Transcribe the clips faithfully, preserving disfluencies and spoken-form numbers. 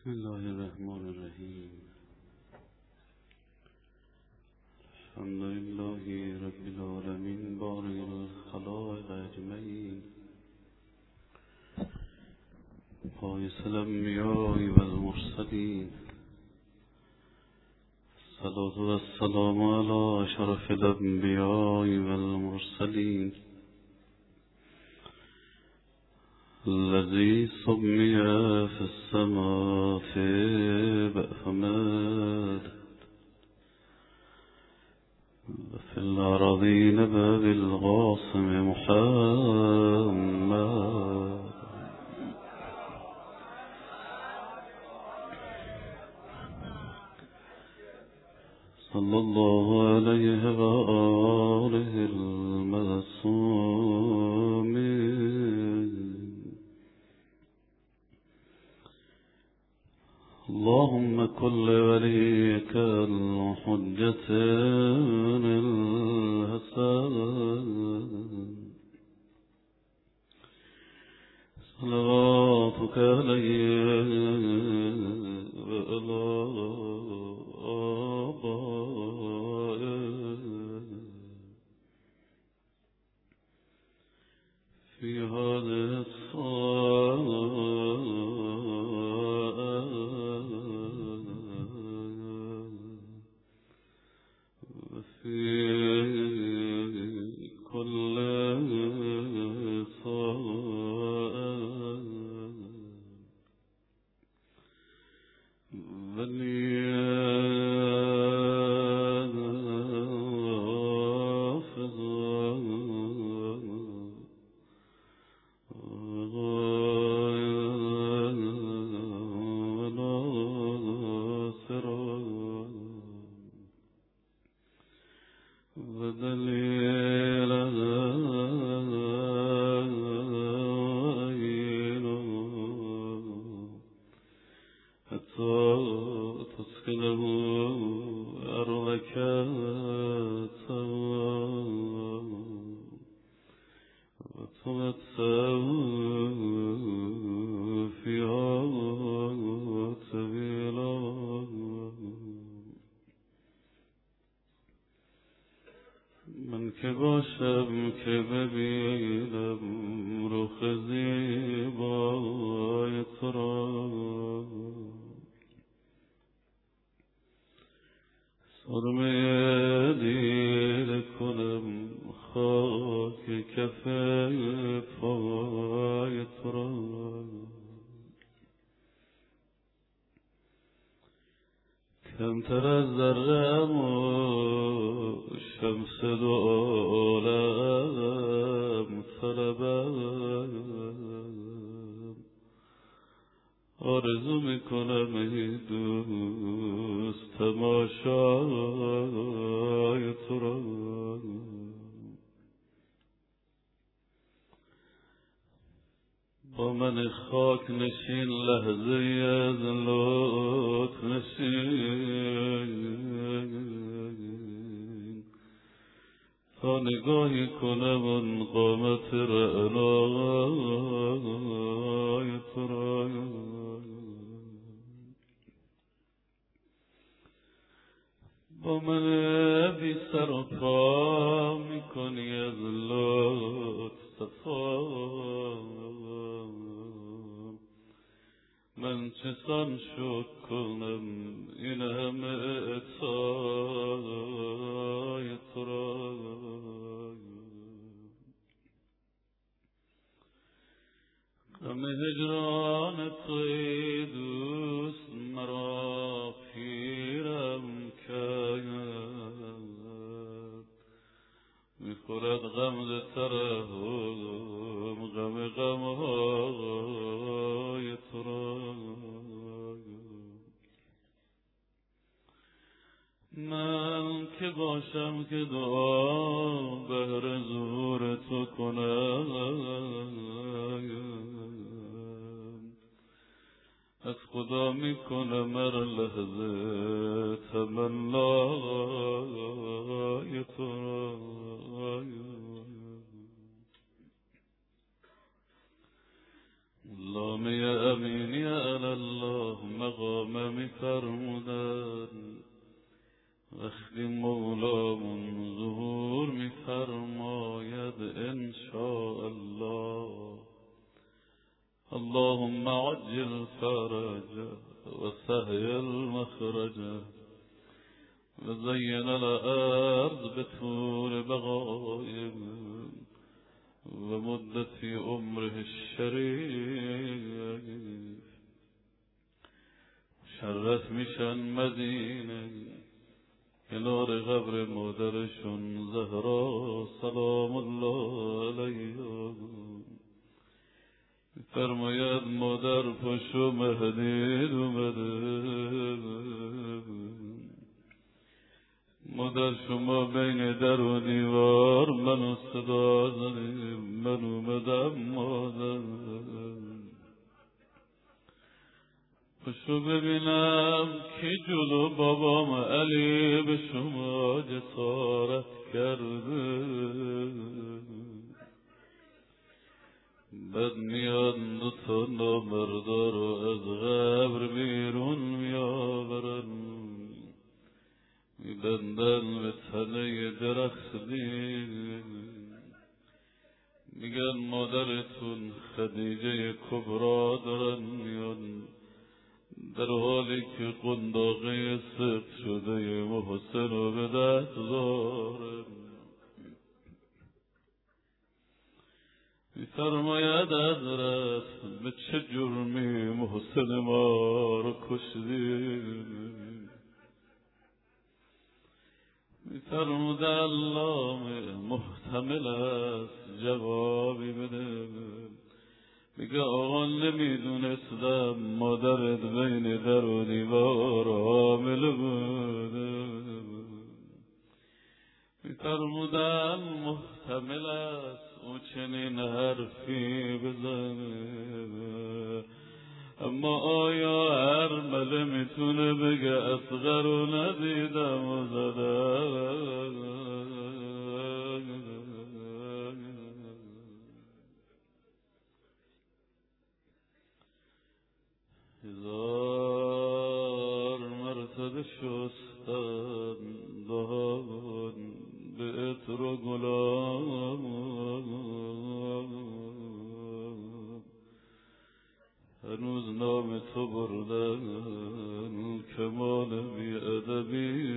بسم الله الرحمن الرحیم. الحمد لله رب العالمین بارئ الخلائق اجمعین، باعث الانبیاء والمرسلین، الصلاة والسلام علی اشرف الانبیاء والمرسلین، الذي سمي في السماء بأحمد وفي الأراضين بالقاسم محمد، صلى الله عليه وآله المعصومين. اللهم كل وليك الحجة الحسن صلواتك عليه وعلى آبائه في هذه الساعة وفي كل ساعة من که باشم که ببینم رخ زیبای تو را، سرمه دیده کنم خاک کف پای تو را، کمتر از ذره‌ام و شمس دو عالم طلبم، آرزو میکنم ای دوست تماشای تو را، با من خاک نشین لحظه از لطف نشین، تا نگاهی کنم آن قامت رعنای تو را، با من بی سر و پا میکنی از لطف صفا، من چسان شکر کنم این همه عطای تو را، غم هجران تو ای دوست مرا پیرم کرد، میخورد غم ز ترحم غم غمهای تو را، من که باشم که دعا بهر ظهور تو کنم، از خدا میکنم هر لحظه تمنای تو را، لامه امینی الله مقام می فرمودن وقتی مولامون ظهور می فرماید انشاءالله اللهم عجل فرجه وسهل المخرجه وزين الأرض بطول بقائه ومدة عمره الشريف شرف میشن مدینه کنار قبر مادرشون زهرا سلام الله علیها فرماید مادر پشو مهدی اومده مادر شما بین در و دیوار منو صدا زدی من اومدم مادر پشو ببینم کی جلو بابام علی به شما جسارت کرده بد میاد دو تا نامردار رو از قبر بیرون میآورن میبندن به تنه درختی میگن مادرتون خدیجه کبرا دارن میان در حالی که قنداقه سفت شده محسن رو به دست دارن میفرماید حضرت به چه جرمی محسن ما رو کشدی میفرمود علامه محتمل است جوابی بده میگه آقا نمیدونستم مادرت بین در و دیوار حامل بوده میفرمودم محتمل است او چنین حرفی بزنه اما آیا هر مله میتونه بگه اصغر رو ندیدم و زدم هزار مرتبه شستن دهان به عطر و گلاب هنوز نام تو بردن کمال بی‌ادبی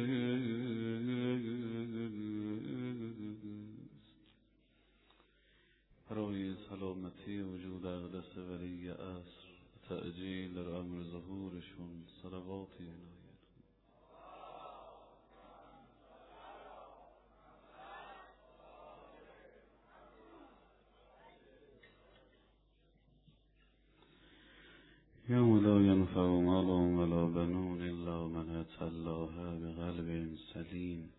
برای سلامتی وجود اقدس ولی عصر تأجیل در امر ظهورشون صلواتی عنایت یوم لا ینفع مال ولا بنون الا من اتى الله بقلب سلیم.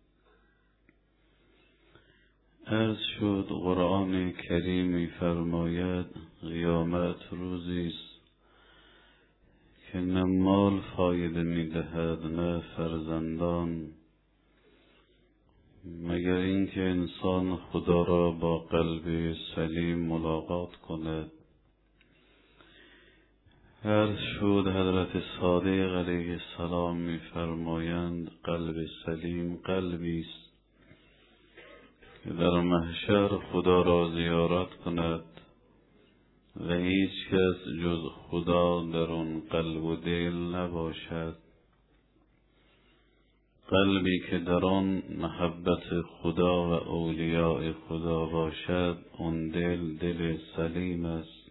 عرض شد قرآن کریم می‌فرماید قیامت روزی است که نه مال فایده می‌دهد نه فرزندان مگر اینکه انسان خدا را با قلب سلیم ملاقات کند. عرض شد حضرت صادق علیه السلام می‌فرمایند قلب سلیم قلبی است که در محشر خدا را زیارت کند و هیچ کس جز خدا در آن قلب و دل نباشد. قلبی که در آن محبت خدا و اولیاء خدا باشد آن دل دل سلیم است.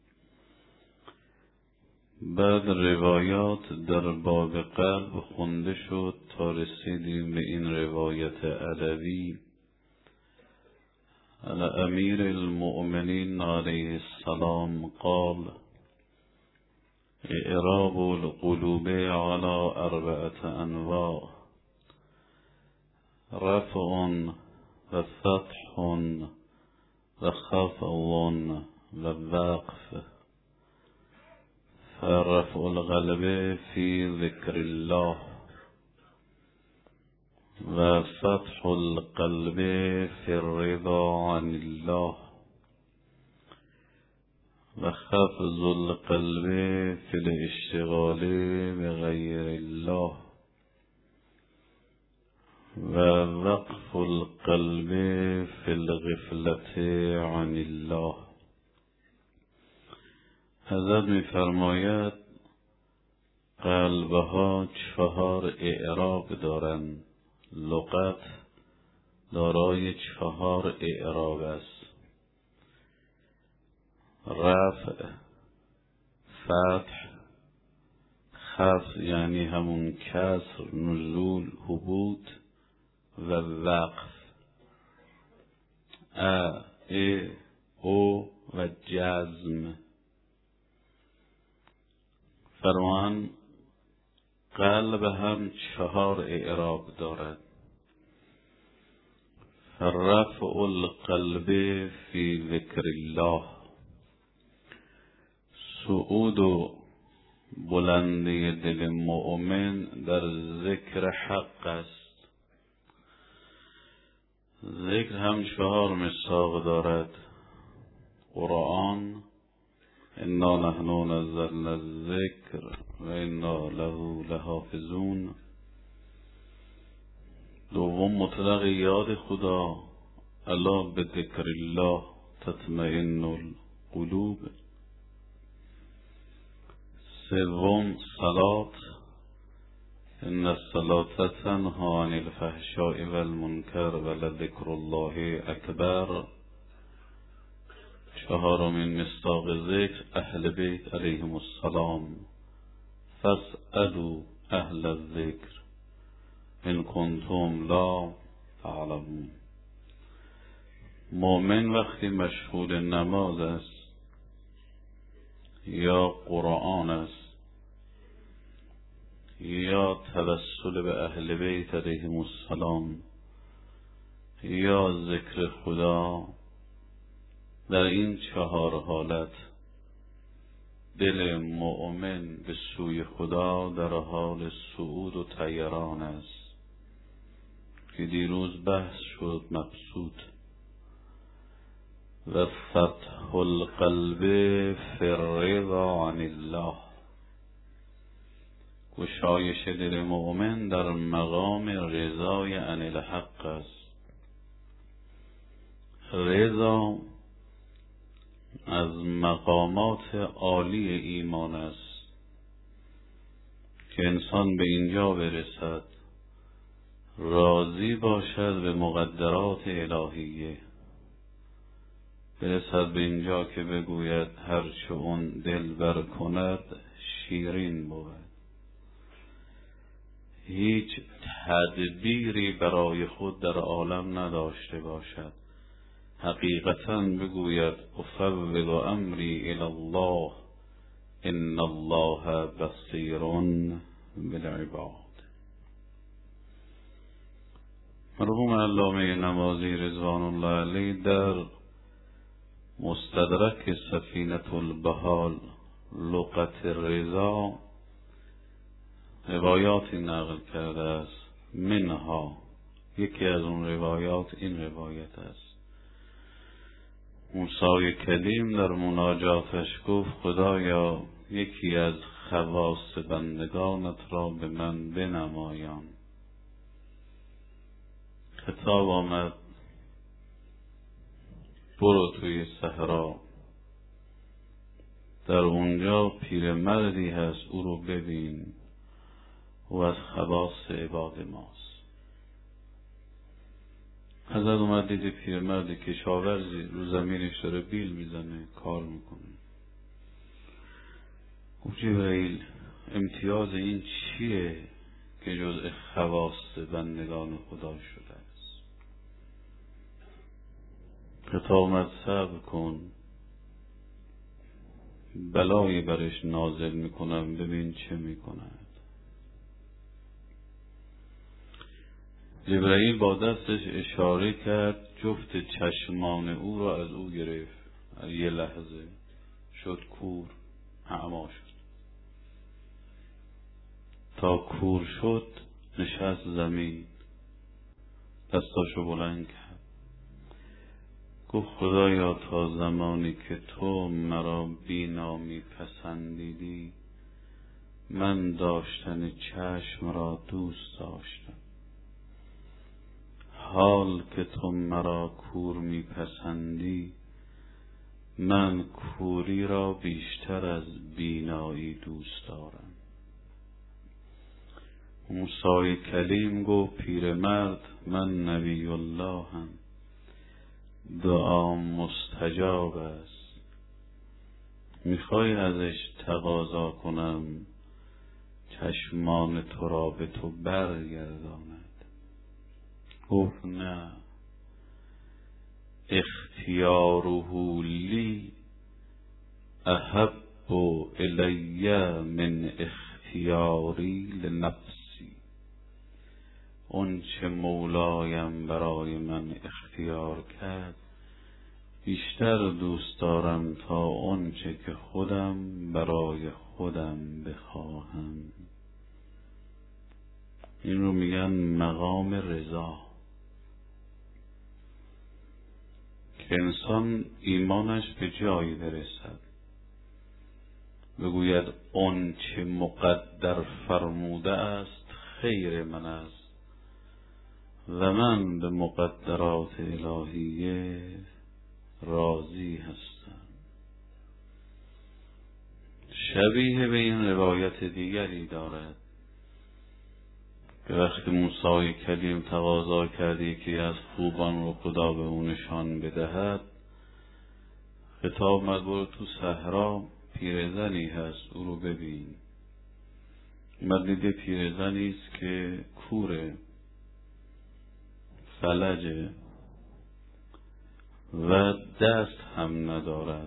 بعد روایات در باب قلب خونده شد تا رسیدیم به این روایت ادبی. امیر المؤمنین علیه السلام قال اعراب القلوب على اربعة انواع رفع و فتح و خفض و وقف. فرفع القلب في ذكر الله و فتح القلب في الرضا عن الله و خفض القلب فی الاشتغال بغیر الله و وقف القلب فی الغفلة عن الله. حضرت می فرماید قلبها چهار اعراب دارند. لغت دارای چهار اعراب است: رفع، فتح، خفض یعنی همون کسر، نزول، هبوط و وقف، ا، ا، او و جزم. فرمان قلب هم چهار اعراب دارد: فرفع القلب فی ذکر الله، صعود و بلندی دل مؤمن در ذکر حق است. ذکر هم چهار مصداق دارد: قرآن، انا نحن نزلنا الذکر و انا له لحافظون. دوم مطلق یاد خدا، الا بذکر الله تطمئن القلوب. سوم صلات، ان الصلاة تنهی عن الفحشاء والمنکر ولذکر الله اکبر. چهارمین مصداق ذکر اهل بیت علیهم السلام، فاسألوا اهل الذکر ان کنتم لا تعلمون. مؤمن وقتی مشغول نماز است یا قرآن است یا توسل به اهل بیت علیهم السلام یا ذکر خدا، در این چهار حالت دل مؤمن به سوی خدا در حال صعود و طیران است که دیروز بحث شد مبسوط. و فتح القلب فی الرضا عن الله، گشایش دل مؤمن در مقام رضای عن الحق است. رضا از مقامات عالی ایمان است که انسان به اینجا برسد راضی باشد به مقدرات الهیه، برسد به اینجا که بگوید هرچه اون دل بر کند شیرین بود. هیچ تدبیری برای خود در عالم نداشته باشد، حقیقتاً بگوید افوض امری الی الله ان الله بصیر بالعباد. مرحوم علامه نمازی رضوان الله علیه در مستدرک سفینة البحار لغت رضا روایاتی نقل کرده است. منها، یکی از اون روایات این روایت است: موسی کلیم در مناجاتش گفت خدایا یکی از خواص بندگانت را به من بنمایان. خطاب آمد برو توی صحرا، در اونجا پیرمردی هست او رو ببین، او از خواص عباد ماست. حضرت اومد دید پیرمردی کشاورزی رو زمینش داره بیل میزنه، کار میکنه. گفت جبرائیل امتیاز این چیه که جزء خواص بندگان خدا شده است؟ خطاب آمد صبر کن، بلایی برش نازل میکنم ببین چه میکند. جبرائیل با دستش اشاره کرد، جفت چشمان او را از او گرفت، یه لحظه شد کور، اعما شد. تا کور شد نشست زمین، دستاشو بلند کرد، گفت خدایا تا زمانی که تو مرا بینا می پسندیدی من داشتن چشم را دوست داشتم، حال که تو مرا کور می پسندی من کوری را بیشتر از بینایی دوست دارم. موسی کلیم گفت پیرمرد من نبی الله هم، دعا مستجاب است، میخوای ازش تقاضا کنم چشمان تو را به تو برگرداند؟ گفت نه، اختیاره لی احب الی من اختیاری لنفسی. اون چه مولایم برای من اختیار کرد بیشتر دوست دارم تا اون چه که خودم برای خودم بخواهم. این رو میگن مقام رضا، که انسان ایمانش به جایی برسد بگوید اون چه مقدر فرموده است خیر من است و من به مقدرات الهیه راضی هستم. شبیه به این روایت دیگری دارد که وقتی موسی کلیم تقاضا کرد که از خوبان رو خدا به اون نشان بدهد، خطاب اومد برو تو صحرا پیرزنی هست او رو ببین. من دیده پیرزنی است که کوره، فلجه و دست هم ندارد.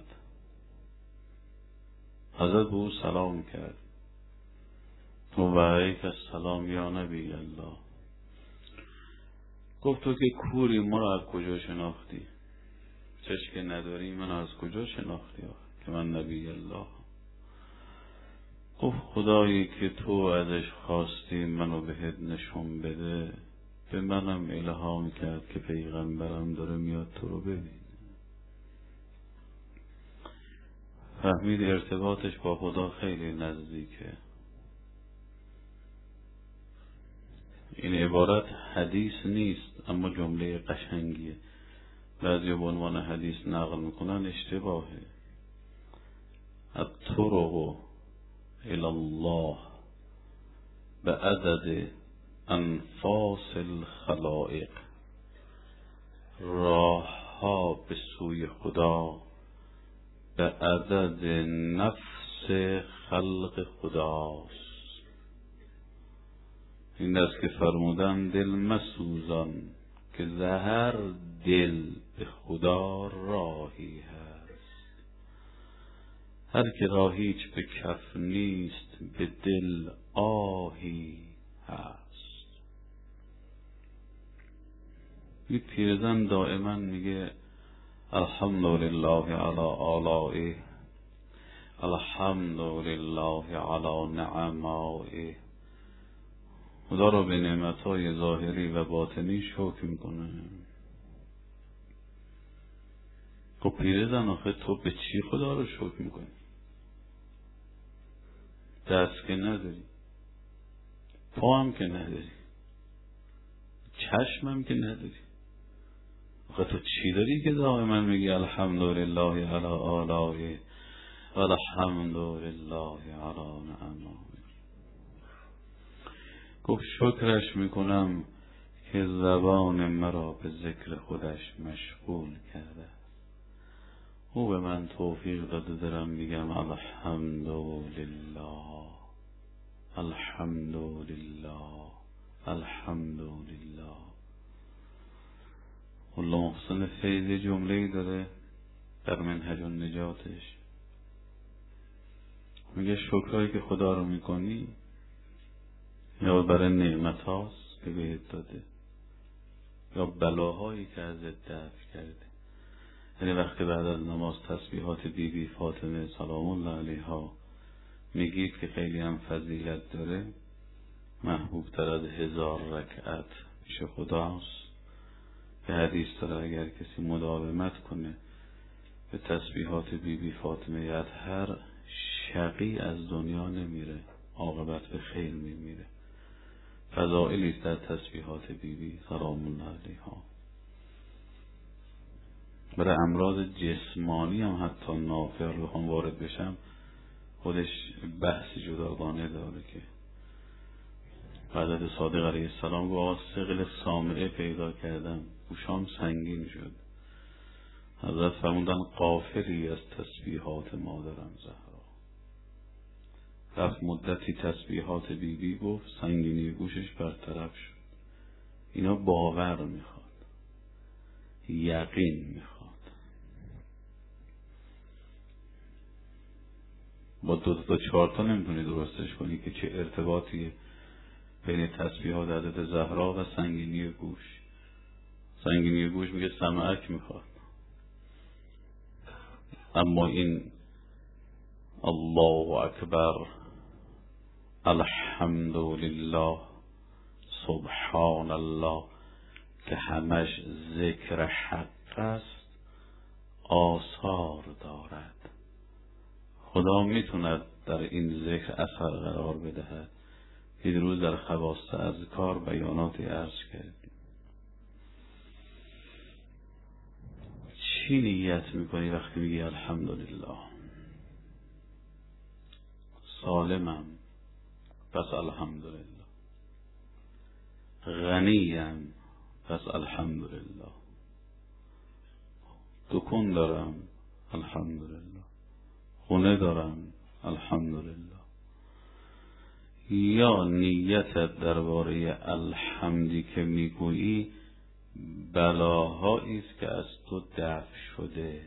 حضرت به او سلام کرد و علیک السلام یا نبی الله. گفت تو که کوری ما را از کجا شناختی؟ چشم نداری من از کجا شناختی آخه که من نبی الله؟ گفت خدایی که تو ازش خواستی منو بهت نشون بده به منم الهام کرد که پیغمبرم داره میاد تو رو ببین. فهمید ارتباطش با خدا خیلی نزدیکه. این عبارت حدیث نیست اما جمله قشنگیه. بعضی به عنوان حدیث نقل میکنن، اشتباهه. الطرق الی الله به عدد انفاس الخلائق، راه ها به سوی خدا به عدد نفس خلق خداست. این است که فرمودن دل مسوزان که زهر دل به خدا راهی هست. هر که راهیچ به کف نیست به دل آهی هست. این پیرزن دائما میگه الحمدلله علی آلائه، الحمدلله علی نعمائه. خدا را به نعمتهای ظاهری و باطنی شکر میکنه. خب پیرزن آخه تو به چی خدا رو شکر میکنی؟ دست که نداری، پا هم که نداری، چشم هم که نداری، آخه تو چی داری که دائما میگی الحمدلله علی آلائه و الحمدلله علی نعمائه؟ گفت شکرش میکنم که زبان مرا به ذکر خودش مشغول کرده. او به من توفیق داده دارم میگم الحمدلله الحمدلله الحمدلله. الله محسن فیض جمله‌ای داره در منهج النجاتش، میگه شکرهایی که خدا رو میکنی یا برای نعمت هاست که بهت داده یا بلاهایی که ازت دفع کرده. یعنی وقتی بعد از نماز تسبیحات بی بی فاطمه سلام الله علیها میگید که خیلی هم فضیلت داره، محبوب تر از هزار رکعت پیش خداست. که حدیث داره اگر کسی مداومت کنه به تسبیحات بی بی فاطمه اطهر شقی از دنیا نمیره، عاقبت به خیر میمیره. فضائلی است در تسبیحات بی بی سلام الله علیها. برای امراض جسمانی هم حتی نافع رو بخوام وارد بشم خودش بحث جداگانه داره که حضرت صادق علیه السلام گفت ثقل سامعه پیدا کردم، گوشام سنگین شد. حضرت فرمودن غافلی از تسبیحات مادرم زهرا. رفت مدتی تسبیحات بی بی گفت، سنگینی گوشش برطرف شد. اینا باور میخواد، یقین میخواد. با دو تا چهار تا نمیتونی درستش کنی که چه ارتباطیه بین تسبیحات حضرت زهرا و سنگینی گوش. سنگینی گوش میگه سمعک میخواد، اما این الله اکبر، الحمدلله، سبحان الله که همش ذکر حق است آثار دارد. خدا میتوند در این ذکر اثر قرار بدهد. دیروز در خواص اذکار بیاناتی عرض کردیم. چی نیت میکنی وقتی میگی الحمدلله؟ سالمم پس الحمدلله، غنیم پس الحمدلله، دکون دارم الحمدلله، خونه دارم الحمدلله. یا نیتت درباره الحمدی که میگویی بلاهایی است که از تو دفع شده،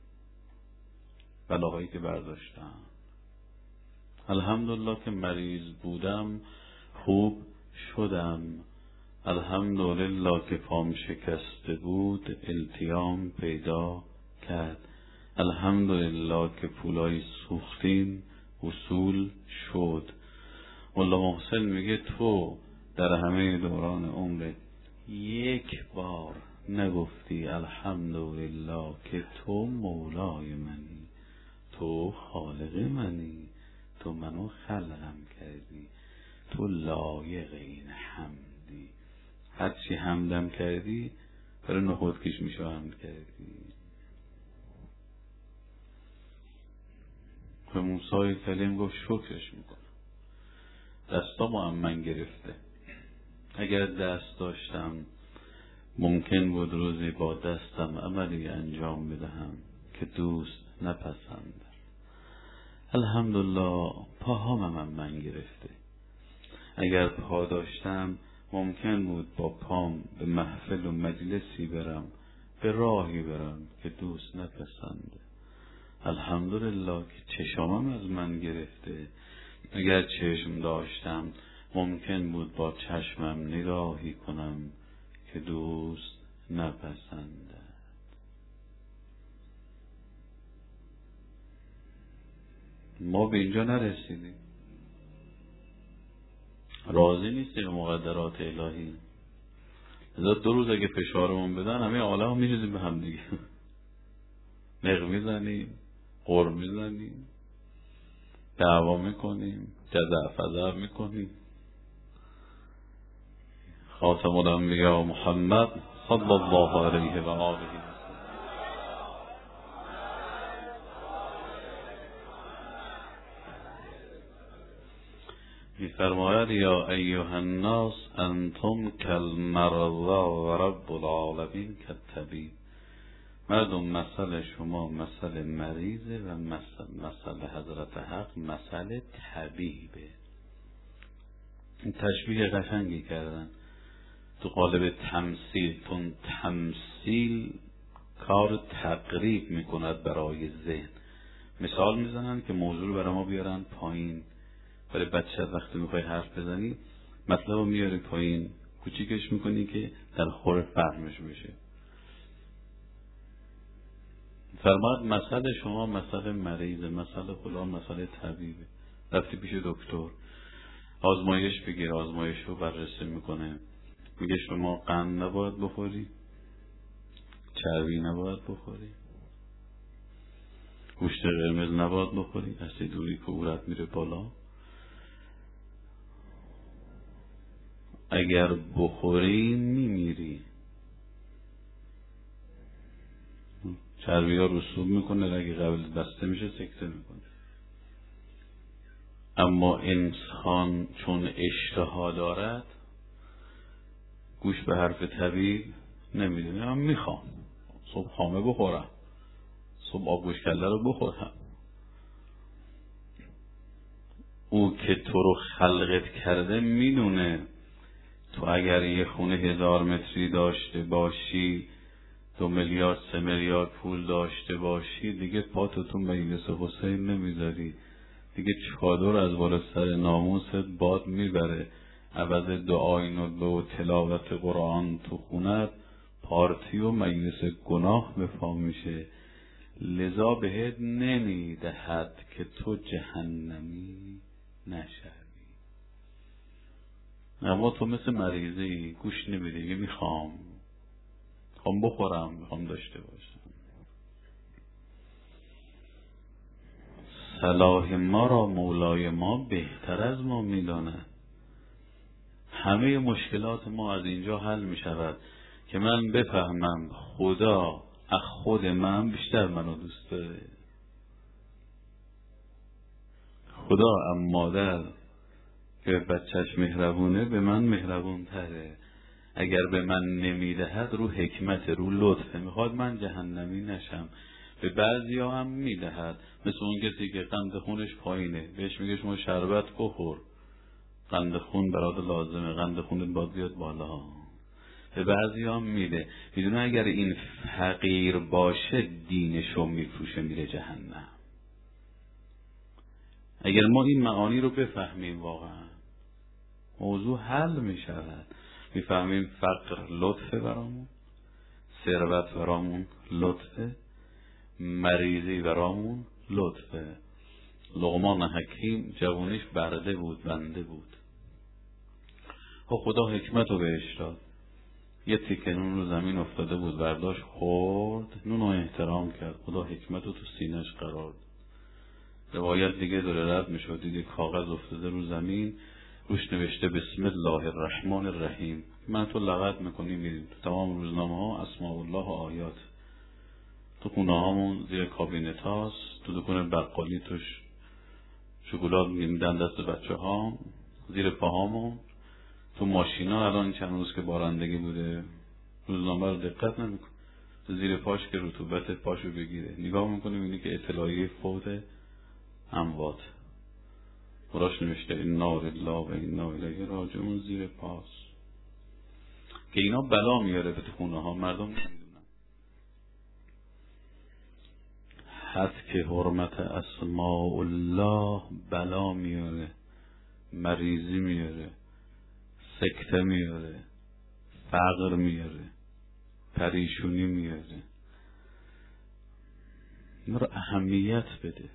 بلاهایی که برداشتم. الحمدلله که مریض بودم خوب شدم، الحمدلله که پام شکسته بود التیام پیدا کرد، الحمدلله که پولای سوختیم وصول شد. مولا محسن میگه تو در همه دوران عمرت یک بار نگفتی الحمدلله که تو مولای منی، تو خالق منی، تو منو خلقم کردی، تو لایق این حمدی. هرچی حمدم کردی برای نخود کش میشو حمد کردی. به موسی کلیم گفت شکرش میکنم، دستامو هم من گرفته. اگر دست داشتم ممکن بود روزی با دستم عملی انجام بدهم که دوست نپسند. الحمدلله پاهام هم من گرفته. اگر پا داشتم ممکن بود با پام به محفل و مجلسی برم، به راهی برم که دوست نپسنده. الحمدلله که چشامم از من گرفته. اگر چشم داشتم ممکن بود با چشمم نگاهی کنم که دوست نپسنده. ما به اینجا نرسیدیم، راضی نیستیم به مقدرات الهی. ازا دو روز اگه فشارمون بدن همه عالم هم میریزیم به هم دیگه، نق میزنیم، قر میزنیم، دعوا میکنیم، جزع فزع میکنیم. خاتم الانبیاء محمد صلی الله علیه و آله می‌فرماید یا ایها الناس انتم کالمرضى و رب العالمین کالطبیب. مردم مثل شما مثل مریضه و مثل, مثل حضرت حق مثل طبیبه. این تشبیه قشنگی کردن تو قالب تمثیل، تون تمثیل کار تقریب میکند برای ذهن. مثال میزنن که موضوع رو برای ما بیارن پایین. برای بچه وقتی میخوای حرف بزنی مطلب رو میاری پایین، کوچیکش میکنی که در خور فهمش بشه. فرماد مثل شما مثل مریضه، مثل فلان مثل طبیبه. رفتی پیش دکتر آزمایش بگیر، آزمایش رو بررسی میکنه، میگه شما قند نباید بخوری، چربی نباید بخوری، گوشت قرمز نباید بخوری، اسید یوریک عورت میره بالا. اگر بخوری میمیری. چربی ها رسوب میکنه، اگه قبل بسته میشه سکته میکنه. اما انسان چون اشتها دارد گوش به حرف طبیب نمیدونه. من میخوام صبح خامه بخورم، صبح آب گوش کله رو بخورم. او که تو رو خلقت کرده میدونه تو اگر یه خونه هزار متری داشته باشی، دو میلیارد سه میلیارد پول داشته باشی، دیگه پاتو تو مجلس حسین نمیذاری، دیگه چادر از بالا سر ناموست باد میبره، عوض دعای ندبه و تلاوت قرآن تو خونت پارتی و مجلس گناه به پا میشه. لذا بهت نمیدهد که تو جهنمی نشوی. اما تو مثل مریضی گوش نمیدی، میخوام میخوام بخورم، میخوام داشته باشم. صلاح ما را مولای ما بهتر از ما میداند. همه مشکلات ما از اینجا حل می شود که من بفهمم خدا از خود من بیشتر منو دوست داره. خدا از مادر که بچهش مهربونه به من مهربون تره. اگر به من نمیدهد رو حکمت، رو لطفه، میخواد من جهنمی نشم. به بعضی ها هم میدهد، مثل اون کسی که قند خونش پایینه بهش میگه شما شربت بخور، قند خون برات لازمه، قند خونت باید بیاد بالا. به بعضی هم میده، میدونه اگر این فقیر باشه دینشو میفروشه میره جهنم. اگر ما این معانی رو بفهمیم واقعا موضوع حل میشود. میفهمیم فقر لطفه برامون، ثروت برامون لطفه، مریضی برامون لطفه. لقمان حکیم جوانیش برده بود، بنده بود. خب خدا حکمت رو بهش داد. یه تیکه نون رو زمین افتاده بود، برداشت خورد، نون رو احترام کرد، خدا حکمت رو تو سینه‌اش قرار داد. روایت دیگه داره رد میشد، دیگه کاغذ افتاده رو زمین، روش نوشته بسم الله الرحمن الرحیم. من تو لغت میکنی میریم تو تمام روزنامه ها اسماء الله و آیات، تو خونه هامون زیر کابینت هاست، تو دکون بقالی توش شکلات میدن دست بچه ها، زیر پاهامون، تو ماشینا. الان چند روز که بارندگی بوده روزنامه رو دقت نمیکنه، زیر پاش که رطوبت پاشو بگیره نگاه میکنه میبینی که اطلاعیه فوت اموات براش نوشته انا لله و انا الیه راجعون زیر پاس. که اینا بلا میاره به خونه ها، مردم نمیدونن. حد که حرمت اسماء الله بلا میاره، مریضی میاره، سکته میاره، فقر میاره، پریشونی میاره. این رو اهمیت بده.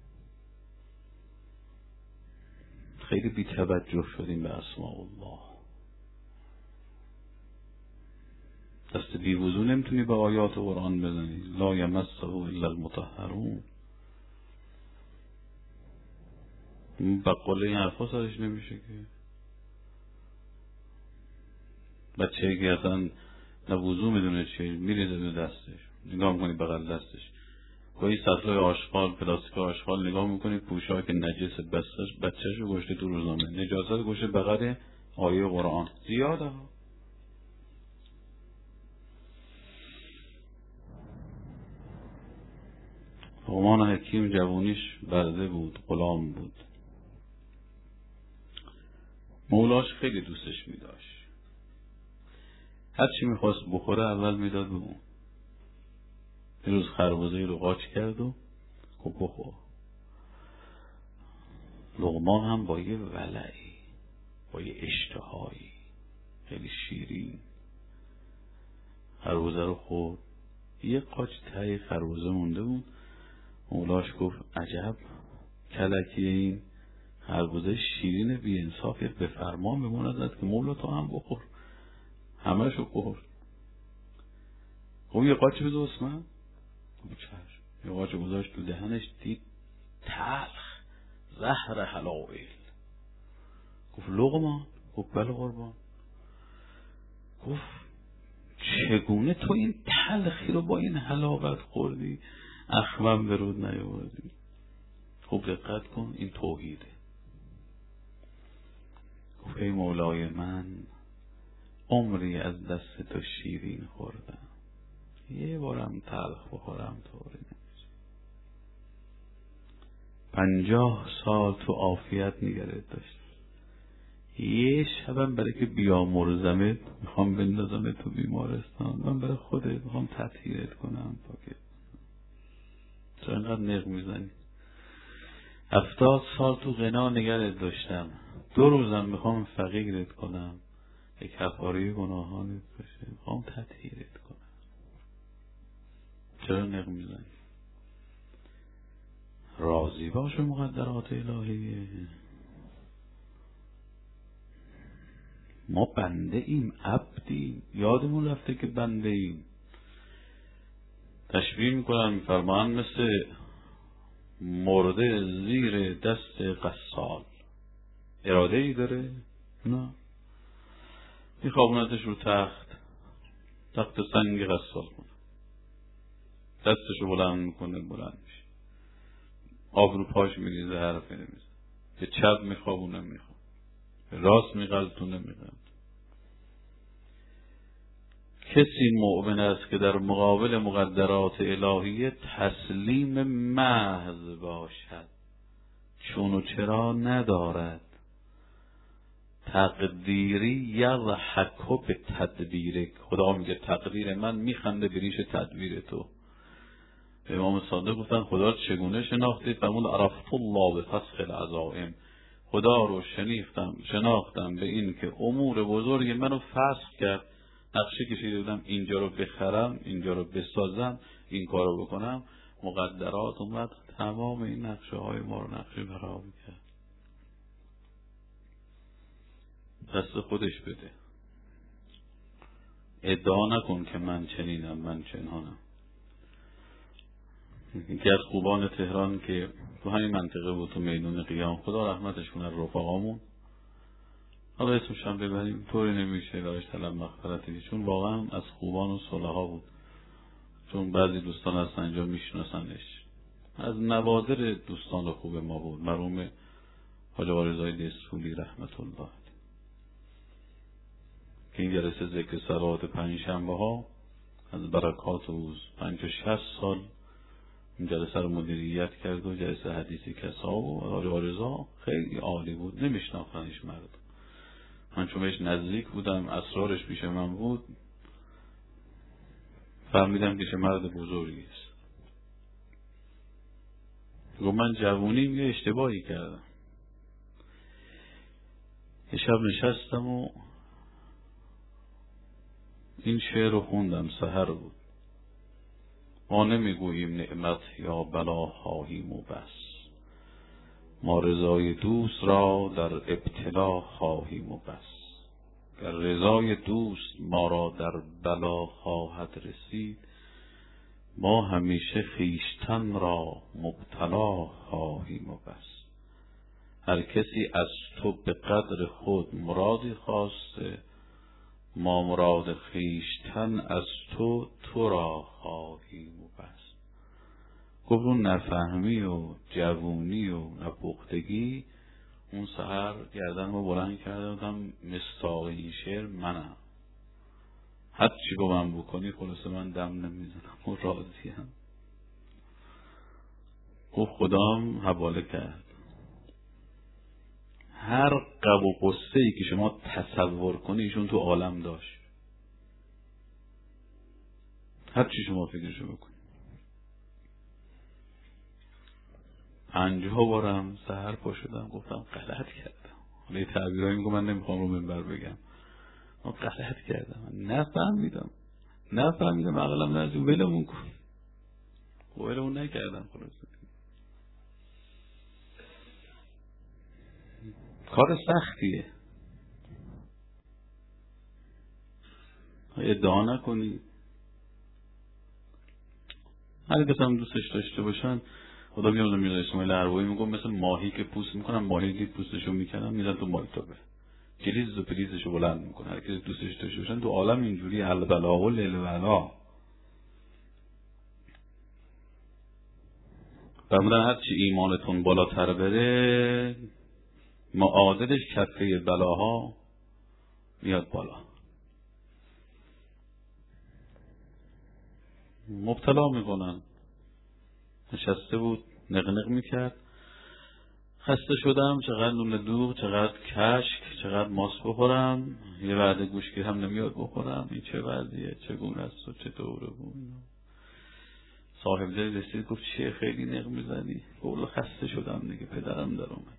خیلی بی توجه شدیم به اسماء الله. دست بی وضو نمیتونی به آیات قرآن بزنی، لا یمسه الا المطهرون. بقاله این حرفا سرش نمیشه که. بچه که اصلا نه وضو میدونه چیه میریزه به دستش، نگاه میکنی بغل دستش، گاهی سطلای آشغال، پلاستیک آشغال نگاه میکنی، پوشاک نجس بستش بچهش رو گشته تو روزنامه، نجاست گشته بغل آیه قرآن. زیاده ها. لقمان حکیم جوانیش برده بود، غلام بود، مولاش خیلی دوستش میداشت. هر چی میخواست بخوره اول میداد به اون. یه روز خربزه رو قاچ کرد و خب بخور. لقمان هم با یه ولعی، با یه اشتهایی خیلی شیرین خربزه رو خورد. یه قاچ ته خربزه مونده بود. مولاش گفت عجب کلکیه این خربزه شیرین بی انصافی، به فرمان بمون ازت که مولا تو هم بخور. همه شو خورد. خب یه قاچی بده عثمان. خب چشم. یه قاچی گذاشت تو دهنش، دید تلخ، زهر حلائل. گفت لقمان. گفت بله قربان. گفت چگونه تو این تلخی رو با این حلاوت خوردی، اخمم به رود نیاوردی؟ خوب دقت کن، این توحیده. گفت ای مولای من، عمری از دست تو شیرین خوردم، یه بارم تلخ بخورم طوری نمیشه. پنجاه سال تو عافیت نگرت داشت، یه شبم برای که بیامرزمت میخوام بندازم تو بیمارستان، من برای خودت میخوام تطهیرت کنم پاکت. چرا اینقدر نق میزنی؟ هفتاد سال تو غنا نگرت داشتم، دو روزم میخوام فقیرت کنم، یک کفاره گناهانت بشه، میخوام تطهیرت کنم. چرا نق میزنی؟ راضی باش مقدرات الهیه. ما بنده ایم، عبدیم، یادمون رفته که بنده ایم. تشبیه میکنن میفرمان مثل مرده زیر دست قصال. اراده ای داره؟ نه. میخوابونتش رو تخت، تخت سنگ قصال کنه، دستشو بلند میکنه، بلند میشه، آب رو پاش میریزه، حرفی نمیزه. به چپ میخوابونه، میخواب به راست میغلطونه، میغلطونه. کسی مؤمن است که در مقابل مقدرات الهیه تسلیم محض باشد، چون و چرا ندارد. تقدیری یضحک به تدبیرک. خدا میگه تقدیر من میخنده به ریش تدبیر تو. امام صادق گفتن خدا چگونه شناختید؟ فرمود عرفت الله به فسخ العزائم. خدا رو شنیفتم شناختم به این که امور بزرگ منو فسخ کرد. نقشه کشیده بودم اینجا رو بخرم، اینجا رو بسازم، این کارو بکنم، مقدرات اومد تمام این نقشه های ما رو نقشه خراب کرد. دست خودش بده. ادعا نکن که من چنینم، من چنانم. یکی از خوبان تهران که تو همین منطقه بود، تو میدون قیام، خدا رحمتش کنه، رفقامون، حالا اسمش هم ببریم طوری نمیشه راش طلب مغفرتی، چون واقعا از خوبان و صلحا بود. چون بعضی دوستان هستن اینجا میشناسنش، از نوادر دوستان خوب ما بود، مرحوم حاج آقا رضای دستوری رحمت الله، که این جلسه ذکر صلوات پنج شنبه ها از برکات اوست. پنج و شصت سال این جلسه رو مدیریت کرد و جلسه حدیثی کسا و حاج آقا رضا خیلی عالی بود، نمیشناختنش مردم. من چون بهش نزدیک بودم، اسرارش پیش من بود، فهمیدم که چه مرد بزرگی است. گفت من جوونیم یه اشتباهی کردم. یه شب نشستم و این شعر رو خوندم، سحر بود. ما نمیگوییم نعمت یا بلا خواهیم و بس، ما رضای دوست را در ابتلا خواهیم و بس. گر رضای دوست ما را در بلا خواهد رسید، ما همیشه خویشتن را مبتلا خواهیم و بس. هر کسی از تو به قدر خود مرادی خواسته، ما مراد خویشتن از تو تو را خواهیم و بس. گفت اون نفهمی و جوونی و نپختگی، اون سحر گردنمو بلند کرده بودم، مصداق این شعر منم، هر چی با من بکنی خلاصه من دم نمیزنم و راضیم. گفت خدام حواله کرد، هر غم و غصه ای که شما تصور کنی ایشون تو عالم داشت، هر چی شما فکرشو بکنی. پنجاه بارم سحر پا شدم گفتم غلط کردم. حالا یه تعبیرایی میگم من نمیخوام رو منبر بگم، من غلط کردم، من نفهمیدم نفهمیدم عقلم نرسید، ولمون کن. ولمون نکردم. خلاصه کار سختیه، ادعا نکنی هر کس هم دوستش داشته باشن. خدا بیامرزه میرزا اسماعیل اربابی میگم مثل ماهی که پوست میکنن، ماهی که پوستشو میکنن میذارن تو مایتابه، کلیز و پلیزشو بلند میکنه. هر کس دوستش داشته باشن تو عالم اینجوری البلا و للبلا. فرمودن هرچی ایمانتون بالاتر بره معادلش کفه بلاها میاد بالا. مبتلا میکنن. نشسته بود نقنق میکرد، خسته شدم، چقدر نون دوغ، چقدر کشک، چقدر ماس بخورم، یه وعده گوشگیر هم نمیاد بخورم، این چه وضعیه، چگونه است و چطوره بود. صاحب دل رسید گفت چیه خیلی نق میزنی؟ گفت خسته شدم دیگه، پدرم در اومد.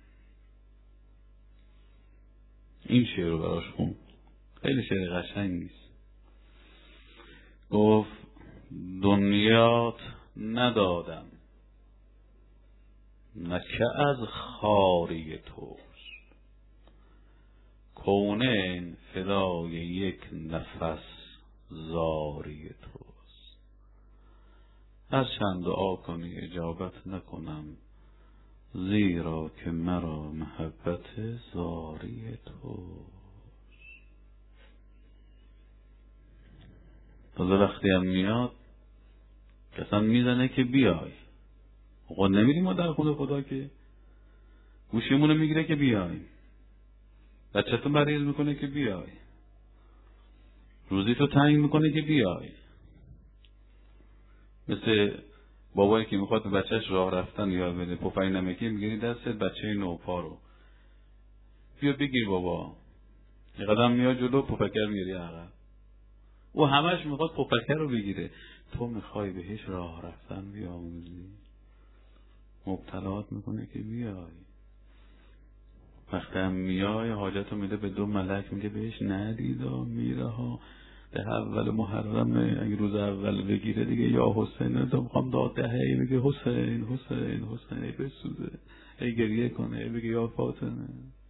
این شعر رو براش خوند، خیلی شعر قشنگیست. گفت دنیات ندادم نکه از خاری توست، کونین فدای یک نفس زاری توست. هر چند دعا کنی اجابت نکنم، زیرا که مرا محبت زاری توست. تازه وقتی هم میاد کسان میزنه که بیای، آقا نمیریم ما در خونه خدا که گوشیمونو میگیره که بیای، بچه‌تون مریض میکنه که بیای، روزی تو تنگ میکنه که بیای. مثل بابایی که میخواد به بچهش راه رفتن یاد بده، پفک نمکی میگیری دستت، بچه نوپا رو بیا بگیر بابا، یه قدم میاد جلو، پفکر میگیری عقب. او همش میخواد پفکر رو بگیره، تو میخوای بهش راه رفتن بیاموزی، مبتلات میکنه که بیای. وقتی هم میای حاجتو میده به دو ملک، میگه بهش ندیدا میره ها، ده اول محرمه، اگه روز اول بگیره دیگه یا حسین تو میخوام داد دهه، میگه حسین حسین حسین، ای بسوزه، ای گریه کنه، ای بگه یا فاطمه.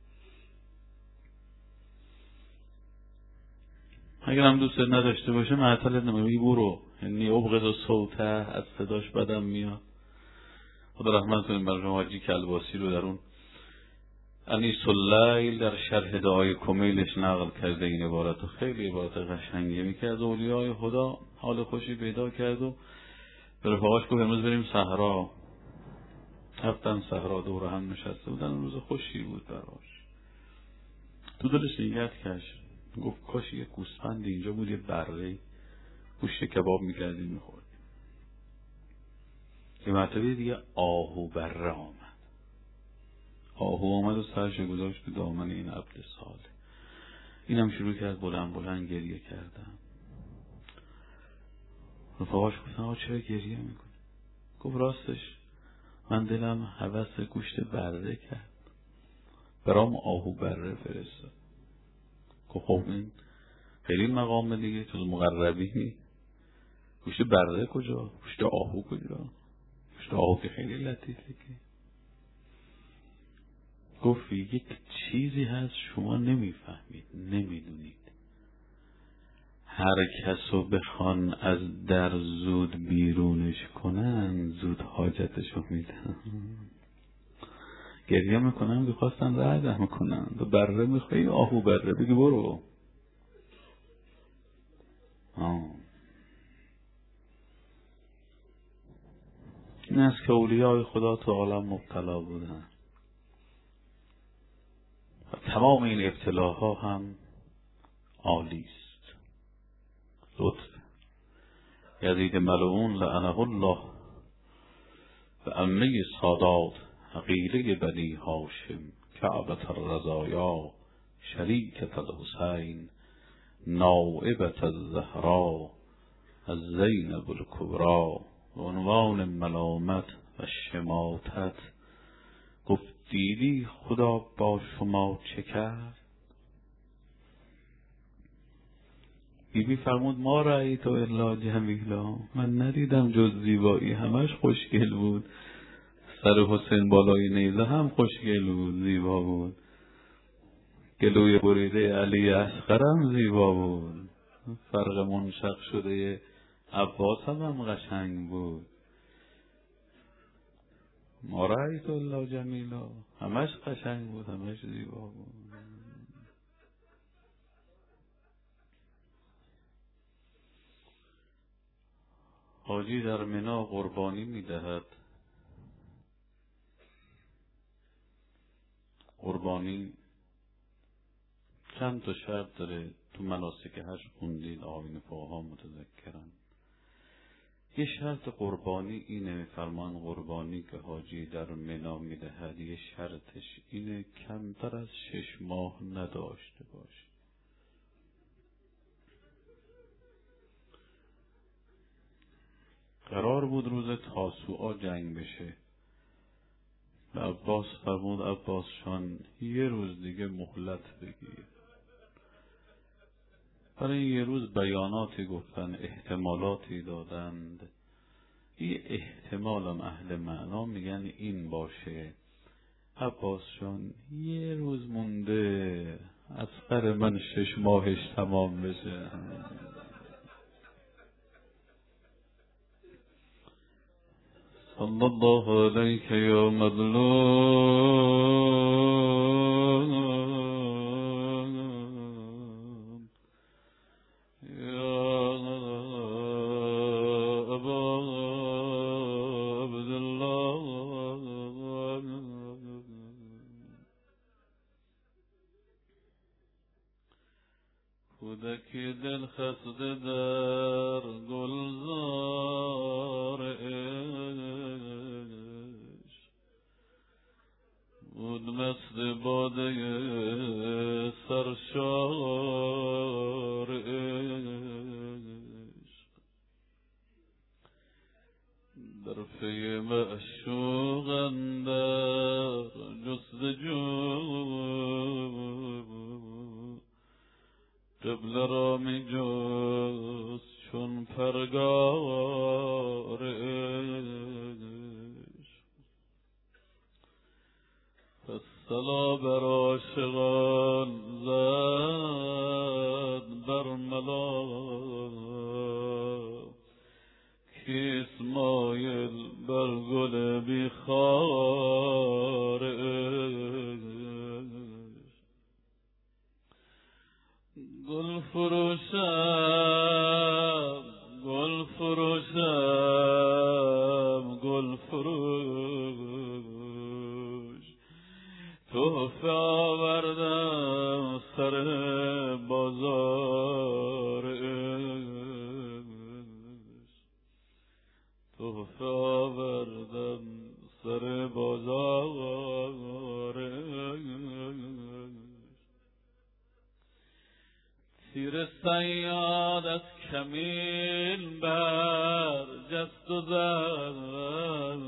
اگر هم دوست نداشته باشه معطلت نمیگی برو، یعنی ابغض و صوته، از صداش بدم میاد. خدا رحمت کنیم بر حاجی کلباسی رو، در اون انیس اللیل در شرح دعای کمیلش نقل کرده این عبارت، خیلی عبارت قشنگیه. میگه از اولیای خدا حال خوشی پیدا کرد و به رفاقاش گفت امروز بریم صحرا. رفتن صحرا، دور هم نشسته بودن، روز خوشی بود براش. تو دلش نیت کش، گفت کاش یه گوسفند اینجا بود، یه بره گوشت کباب میکردیم میخوردیم. یه مرتبه دیگه آهو بره آمد. آهو آمد و سرش گذاشت به دامن این عبد صالح. اینم شروع کرد بلند بلند گریه کردن. رفاقاش گفتن آقا چرا گریه میکنی؟ گفت راستش من دلم هوس گوشت بره کرد، برام آهو بره فرستاد. گفت خب این خیلی مقام دیگه، تو مقربی، گوشت بره کجا؟ گوشت آهو کجا؟ گوشت آهو که خیلی لطیفه که. گفت یک چیزی هست شما نمیفهمید، نمیدونید. هر کسو بخوان از در زود بیرونش کنن، زود حاجتشو میدن. گریه میکنن که خواستن رعده میکنن، تو بره میخوایی آهو بره، بگی برو. آه. این است که اولیای خدا تو عالم مبتلا بودن و تمام این ابتلاها هم عالیست. لطف یزید ملعون لعنه الله و عمه سادات عقیله بنی هاشم کعبة الرزایا شریکة الحسین نائبة الزهرا الزینب الکبری و عنوان ملامت و شماتت. گفت دیدی خدا با شما چه کرد؟ بیبی فرمود ما رأیت الا جمیلا، من ندیدم جز زیبایی، همش خوشگل بود. سر حسین بالای نیزه هم خوشگل بود، زیبا بود. گلوی بریده علی اصغرم زیبا بود. فرق منشق شده عباس هم, هم قشنگ بود. ما رأیت الله جمیلا، همش قشنگ بود، همش زیبا بود. حاجی در منا قربانی میدهد. قربانی چند تا شرط داره، تو مناسک حج خوندید، آیین فقها متذکرن. یه شرط قربانی اینه، میفرمان قربانی که حاجی در منا میدهد یه شرطش اینه کمتر از شش ماه نداشته باشه. قرار بود روز تاسوعا جنگ بشه. عباس فرمود عباس شان یه روز دیگه مهلت بگیر. برای یه روز بیاناتی گفتن، احتمالاتی دادند. یه احتمالم اهل معنا میگن این باشه. عباس جان یه روز مونده اصغر من شش ماهش تمام بشه. صلی الله علیک یا مظلوم یا ابا عبدالله. کودکی دل خسته در گلزار عشق بود، مثل باده سرشار عشق. در پی معشوق اندر جستجو قبله را می جست چون پرگار عشق. پس صلا بر عاشقان زد برملا، کیست مایل بر گل بی خار عشق. گل فروشم گل فروشم گل فروش، تحفه آوردم سر بازار عشق. تحفه آوردم سر بازار عشق. تیر صیاد از کمین بر جست و زد،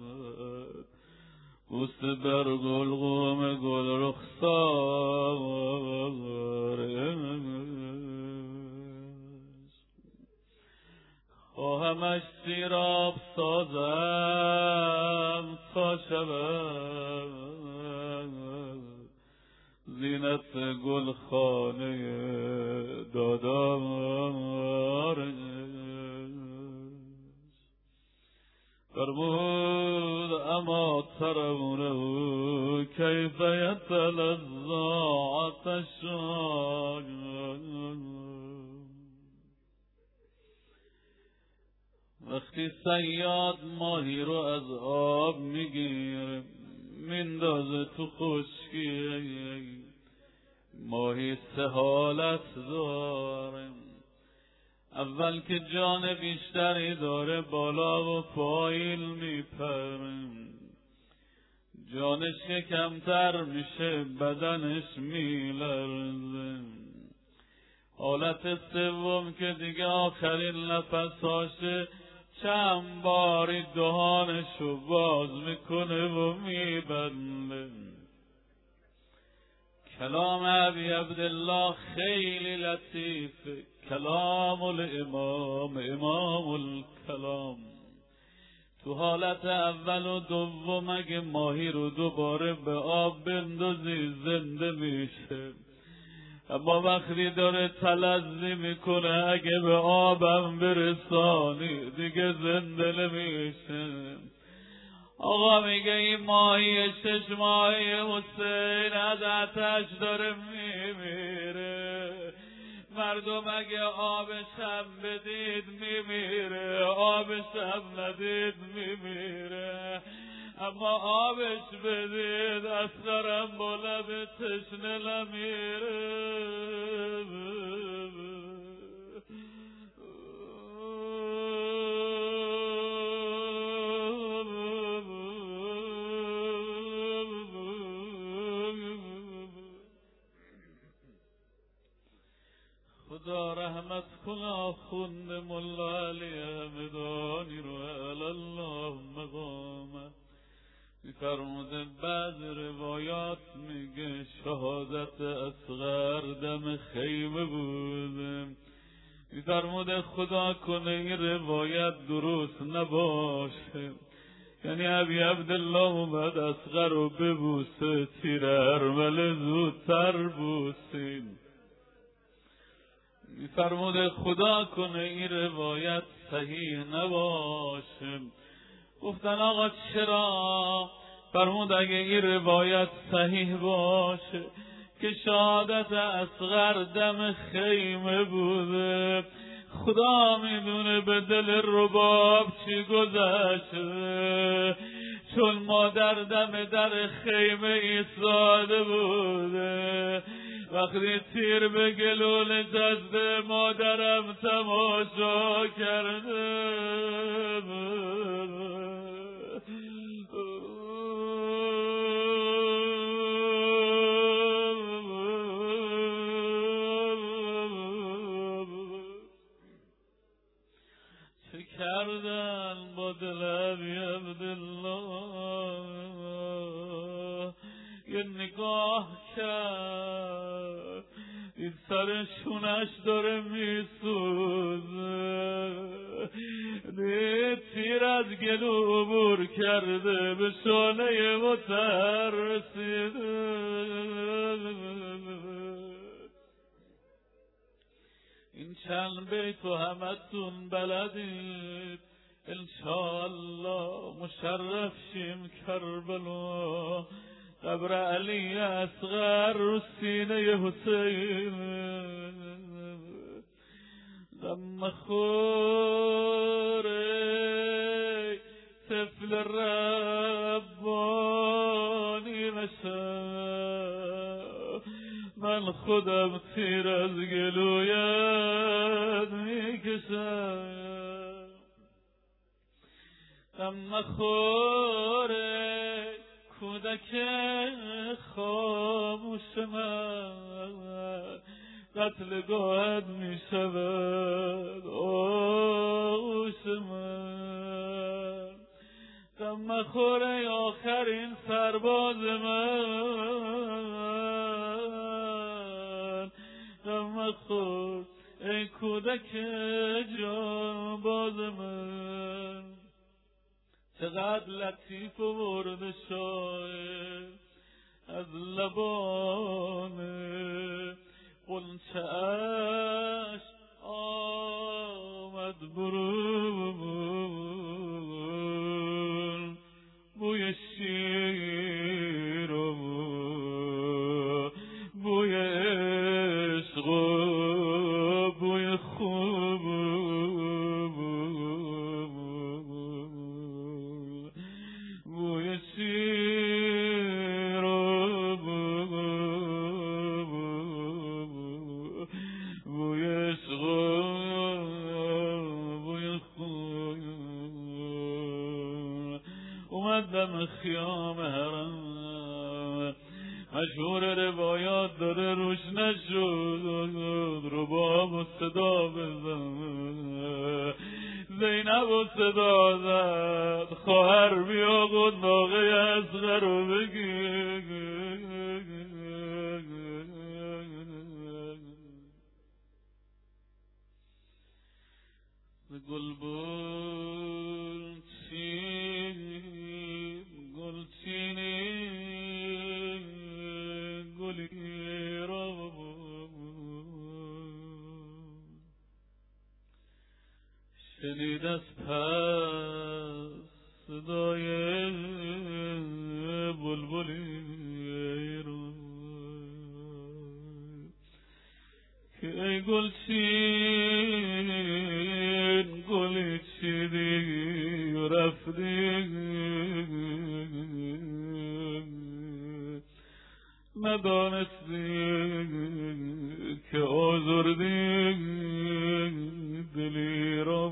بوسه بر گلقوم گل رخسار عشق. خواهمش سیراب سازم تا شود زینت گلخانه دادار عشق. فرمود اما ترونه کیف یتلظی عطشان، وقتی صیاد ماهی رو از آب میگیره میندازه تو خشکی، ماهی سه حالت داره. اول که جان بیشتری داره بالا و پایین میپره، جانش که کمتر میشه بدنش میلرزه. حالت سوم که دیگه آخرین نفساشه چند باری دهانشو باز میکنه و میبنده. کلام ابی عبدالله خیلی لطیفه، کلام الامام امام الکلام. تو حالت اول و دوم اگه ماهی رو دوباره به آب بندازی زنده میشه، اما وقتی داره تلظی میکنه اگه به آبم برسانی دیگه زنده نمیشه. آقا میگه این ماهی شش ماهی حسین از آتش داره میمیره. مردم اگه آبشم بدید میمیره، آبشم ندید میمیره. اما آبش بدید اصغرم با لب تشنه نمیره. خدا رحمت کن آخوند ملا علی همدانی رو الله مقامه. میفرموده بعض روایات میگه شهادت اصغر دم خیمه بوده. میفرموده خدا کنه این روایت درست نباشه، یعنی ابی عبدالله اومد اصغر رو ببوسه، تیر ارمله زودتر بوسید. میفرموده خدا کنه این روایت صحیح نباشه. گفتن آقا چرا؟ فرمود اگه این روایت صحیح باشه که شهادت اصغر دم خیمه بوده، خدا میدونه به دل رباب چی گذشته، چون مادر دم در خیمه ایستاده بوده. وقتی تیر به گلو نشسته مادرم تماشا کرده. چه کردن با دل ابی عبدالله؟ یه نگاه کرد این سر شونش داره میسوزه، تیر از گلو عبور کرده به شانه متر رسیده. این چند بیت و همتون بلدید انشاءالله مشرف شیم کربلا. قبر علی اصغر رو سینه حسین غم خوره طفل ربانی نشم، من خودم تیر از گلویت میکشم. غم خوره کودک خاموش من، قتل گاهد می شود آغوش من. غم خوره آخرین سرباز من، غم خور ای کودک جان باز من. چقدر لطیف و ورد شاعر از لبانه غنچه اش آمد برون، بوی شیر و بوی عشق و بوی خوب، بوی شیر و بوی عشق و بوی خوب. اومدم خیام حرم، مشهور روایات داره روش نشد، رباب و صدا بزن. زینب و صدا زد خواهر بیا قنداقه اصغر رو بگیر. گلبن چین گل چینی گلی را شنید از پس صدای بلبلی رو که ای گلچین گلی چیدی و رفتی ندانستی که آزردی دلی را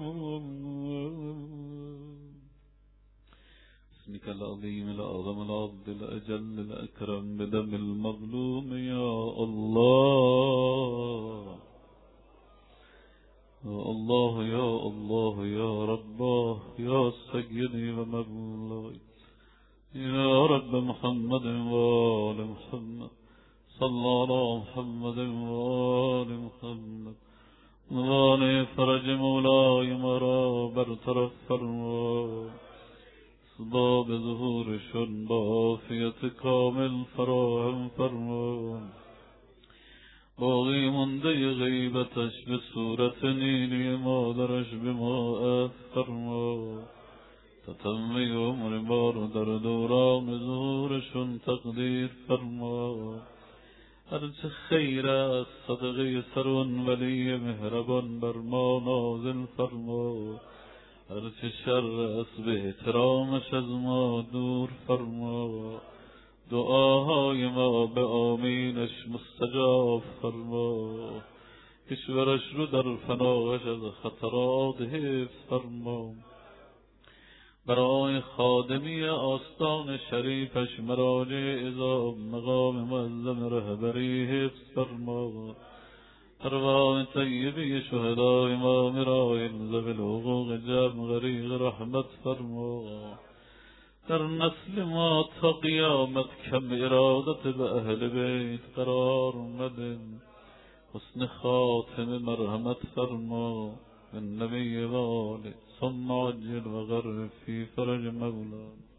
بسمك العظيم الأعظم العبد الأجل الأكرم بدم المظلوم يا الله يا الله يا الله يا رباه يا سيدي ومولاي يا رب محمد وآل محمد صلى على محمد وآل محمد مولاي فرج مولاي مرا برطرف فرما اسباب ظهورشون با عافیت کامل فراهم فرما باقی مونده غیبتش به صورت نیلی مادرش به ما عفو فرما تتمه عمر ما رو در دوران ظهورشون تقدیر فرما هرچه خیر از صدقه سرون ولی مهربان بر ما نازل فرما هرچه شر از به احترامش از ما دور فرما دعاهای ما به آمینش مستجاب فرما کشورش رو در فناهش از خطرات حفظ فرما برای خادمی آستان شریفش مراجع عظام مقام معظم رهبری حفظ فرما ارواح طیبی شهدای ما مرائن ذوی الحقوق جمع غریق رحمت فرما در نسل ما تا قیامت کم ارادت به اهل بیت قرار مده حسن خاتم مرحمت فرما من نبی والد ثم عجل و غرب فی فرج مولا